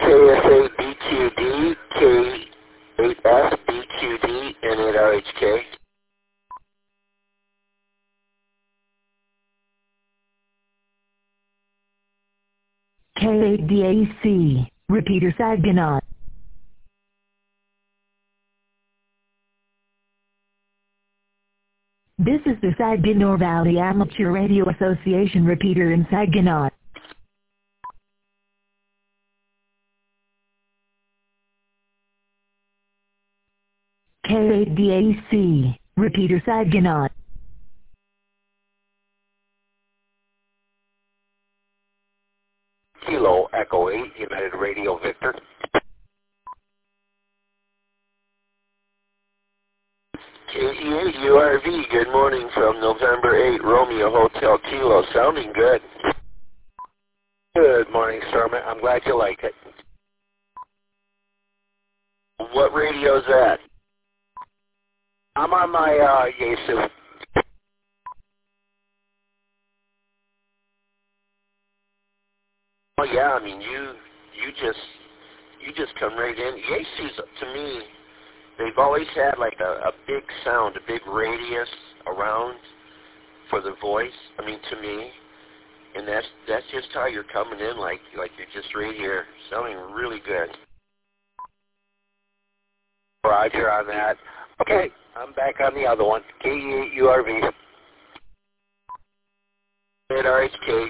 KSA-BQD, K8S-BQD, and 8RHK. K8DAC, repeater Saginaw. This is the Saginaw Valley Amateur Radio Association repeater in Saginaw. K8DAC, repeater Saginaw. Kilo Echo 8, United Radio Victor. KE8 URV, good morning from November 8, Romeo Hotel Kilo, sounding good. Good morning, sir. I'm glad you like it. What radio is that? I'm on my Yaesu. Oh yeah, I mean you just come right in. Yaesu's, to me, they've always had like a big sound, a big radius around for the voice. I mean, to me, and that's just how you're coming in, like you're just right here, sounding really good. Roger on that. Okay, I'm back on the other one. KE8 URV. 8RHK.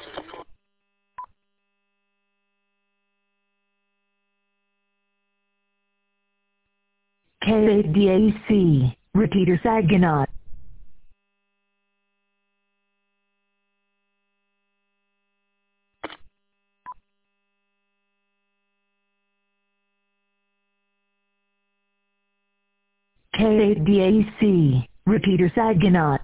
K8DAC, repeater Saginaw. K8DAC, repeater Saginaw.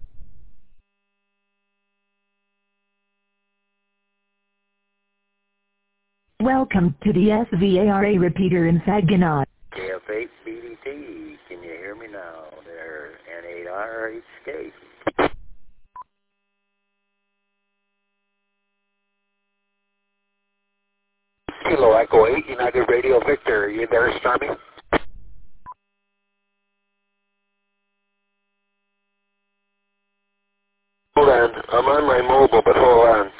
Welcome to the SVARA repeater in Saginaw. KF8 BDT, can you hear me now? There, N8RHK. Kilo Echo 8, United Radio Victor. Are you there, Stormy? Hold on. I'm on my mobile, but hold on.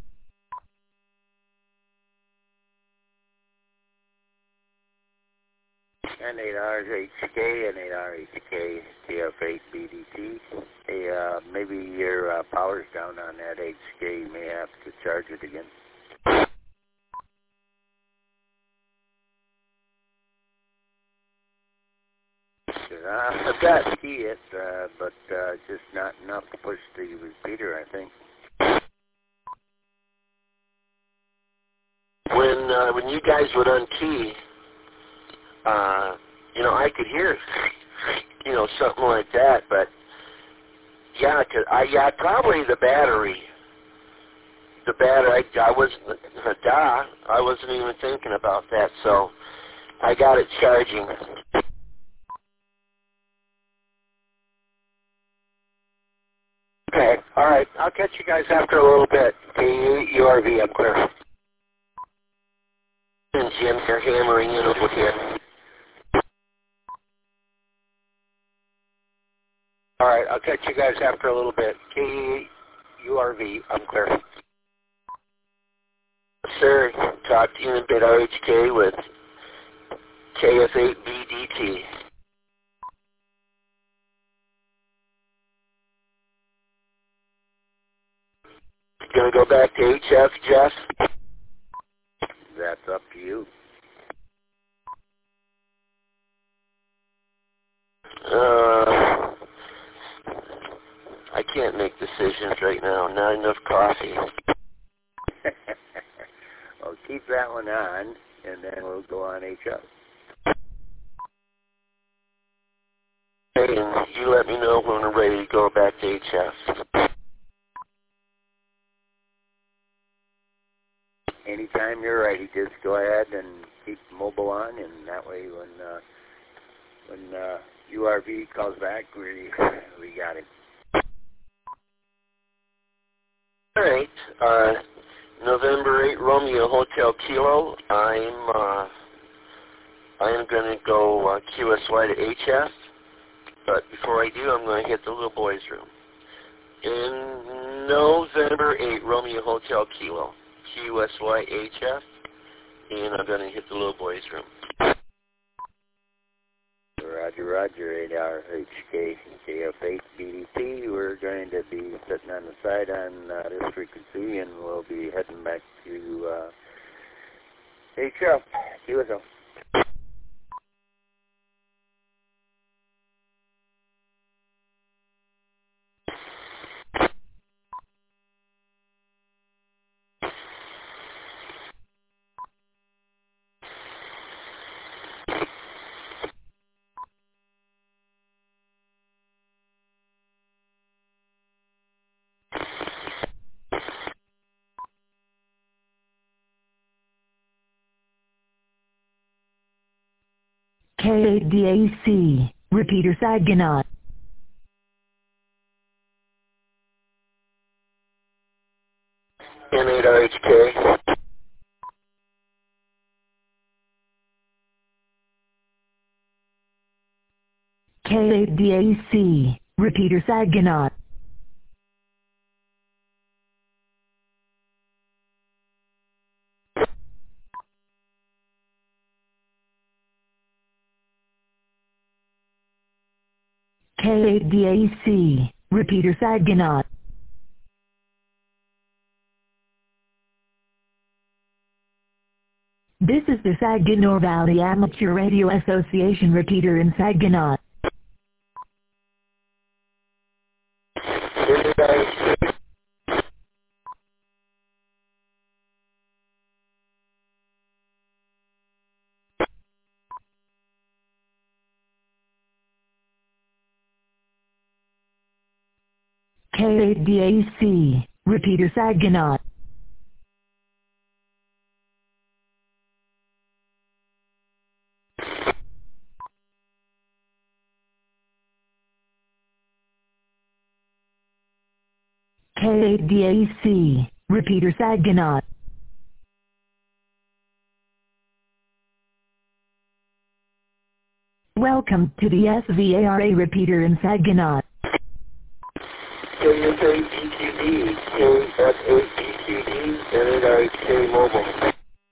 N8RHK, N8RHK, KF8 BDT. Hey, maybe your power's down on that HK. You may have to charge it again. I've got key it, but just not enough to push the repeater, I think. When you guys would unkey, I could hear, something like that, but yeah, probably the battery. I wasn't even thinking about that, so I got it charging. Okay, all right. I'll catch you guys after a little bit. KE8 URV, I'm clear. And Jim, they're hammering in over here. All right, I'll catch you guys after a little bit. KE8 URV, I'm clear. Sir, talk to you in a bit. RHK with KF8 BDT. Gonna go back to HF, Jeff? That's up to you. I can't make decisions right now. Not enough coffee. Well, keep that one on, and then we'll go on HF. Hey, and you let me know when we're ready to go back to HF. Anytime you're ready, just go ahead and keep mobile on, and that way when URV calls back, we got it. All right. November 8, Romeo Hotel Kilo. I'm I am going to go QSY to HF, but before I do, I'm going to hit the little boys' room. In November 8, Romeo Hotel Kilo, QSY HF, and I'm going to hit the little boys' room. Roger, Roger, 8RHK, KF8 BDT. We're going to be sitting on the side on this frequency, and we'll be heading back to HF, QSO. K8DAC, repeater Saginaw. N8RHK. K8DAC, repeater Saginaw. K8DAC, repeater Saginaw. This is the Saginaw Valley Amateur Radio Association repeater in Saginaw. K8DAC, repeater Saginaw. K8DAC, repeater Saginaw. Welcome to the SVARA repeater in Saginaw. KF8DQD, KF8DQD, N8RHK Mobile.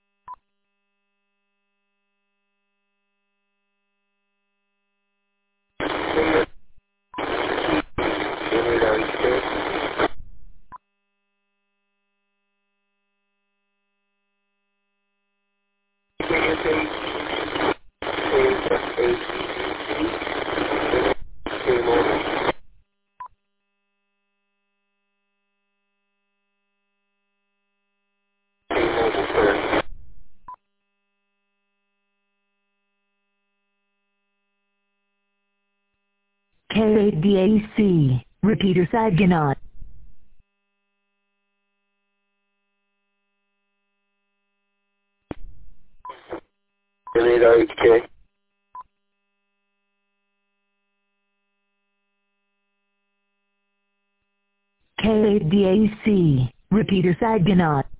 K8DAC, repeater Saginaw. N8RHK. K8DAC, repeater Saginaw.